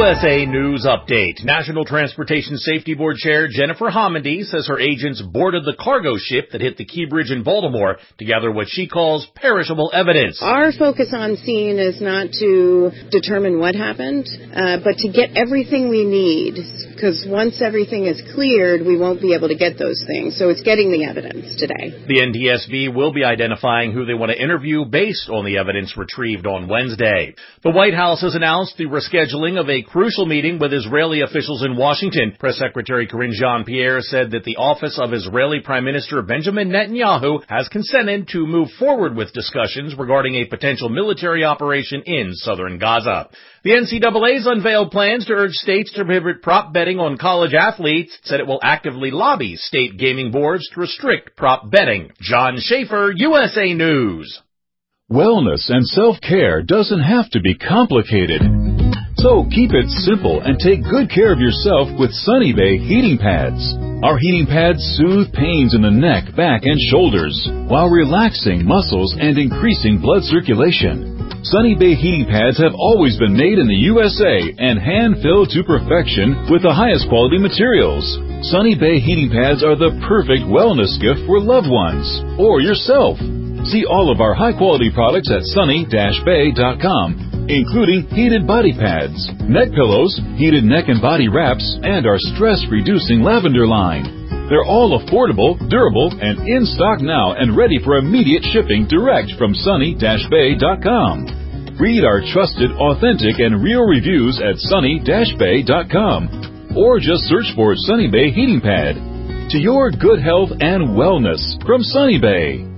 USA News Update. National Transportation Safety Board Chair Jennifer Homendy says her agents boarded the cargo ship that hit the Key Bridge in Baltimore to gather what she calls perishable evidence. Our focus on scene is not to determine what happened, but to get everything we need, because once everything is cleared, we won't be able to get those things. So it's getting the evidence today. The NTSB will be identifying who they want to interview based on the evidence retrieved on Wednesday. The White House has announced the rescheduling of a crucial meeting with Israeli officials in Washington. Press Secretary Karine Jean-Pierre said that the office of Israeli Prime Minister Benjamin Netanyahu has consented to move forward with discussions regarding a potential military operation in southern Gaza. The NCAA's unveiled plans to urge states to prohibit prop betting on college athletes. Said it will actively lobby state gaming boards to restrict prop betting. John Schaefer, USA News. Wellness and self-care doesn't have to be complicated. So keep it simple and take good care of yourself with Sunny Bay heating pads. Our heating pads soothe pains in the neck, back, and shoulders while relaxing muscles and increasing blood circulation. Sunny Bay heating pads have always been made in the USA and hand-filled to perfection with the highest quality materials. Sunny Bay heating pads are the perfect wellness gift for loved ones or yourself. See all of our high-quality products at sunny-bay.com, including heated body pads, neck pillows, heated neck and body wraps, and our stress-reducing lavender line. They're all affordable, durable, and in stock now and ready for immediate shipping direct from sunny-bay.com. Read our trusted, authentic, and real reviews at sunny-bay.com or just search for Sunny Bay Heating Pad. To your good health and wellness from Sunny Bay.